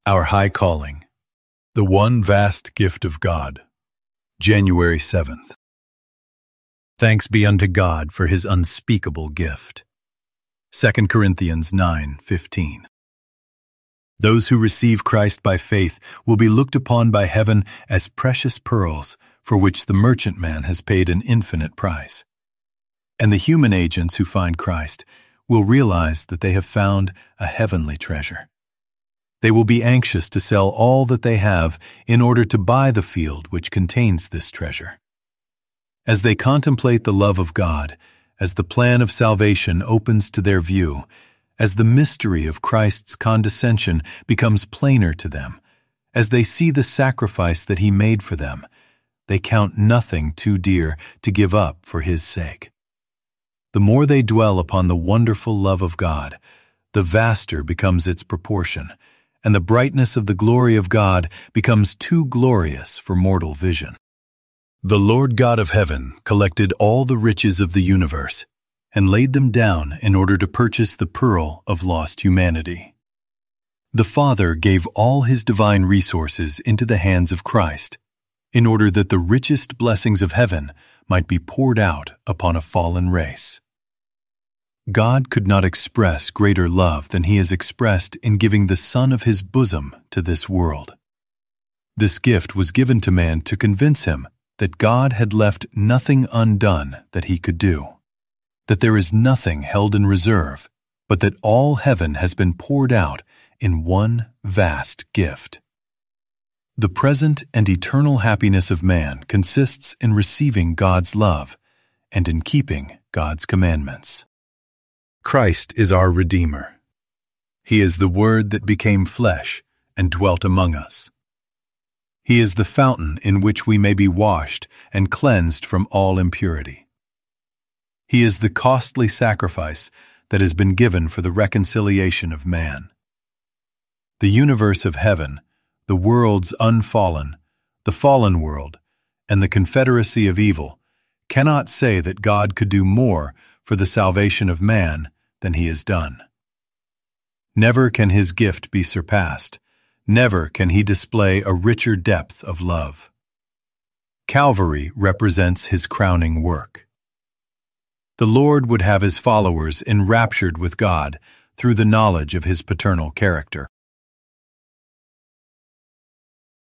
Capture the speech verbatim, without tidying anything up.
Our High Calling. The One Vast Gift of God. January seventh. Thanks be unto God for his unspeakable gift. Second Corinthians nine fifteen. Those who receive Christ by faith will be looked upon by heaven as precious pearls, for which the merchantman has paid an infinite price. And the human agents who find Christ will realize that they have found a heavenly treasure. They will be anxious to sell all that they have in order to buy the field which contains this treasure. As they contemplate the love of God, as the plan of salvation opens to their view, as the mystery of Christ's condescension becomes plainer to them, as they see the sacrifice that he made for them, they count nothing too dear to give up for his sake. The more they dwell upon the wonderful love of God, the vaster becomes its proportion, and the brightness of the glory of God becomes too glorious for mortal vision. The Lord God of heaven collected all the riches of the universe and laid them down in order to purchase the pearl of lost humanity. The Father gave all his divine resources into the hands of Christ in order that the richest blessings of heaven might be poured out upon a fallen race. God could not express greater love than he has expressed in giving the Son of his bosom to this world. This gift was given to man to convince him that God had left nothing undone that he could do, that there is nothing held in reserve, but that all heaven has been poured out in one vast gift. The present and eternal happiness of man consists in receiving God's love and in keeping God's commandments. Christ is our Redeemer. He is the Word that became flesh and dwelt among us. He is the fountain in which we may be washed and cleansed from all impurity. He is the costly sacrifice that has been given for the reconciliation of man. The universe of heaven, the worlds unfallen, the fallen world, and the confederacy of evil cannot say that God could do more for the salvation of man than he has done. Never can his gift be surpassed. Never can he display a richer depth of love. Calvary represents his crowning work. The Lord would have his followers enraptured with God through the knowledge of his paternal character.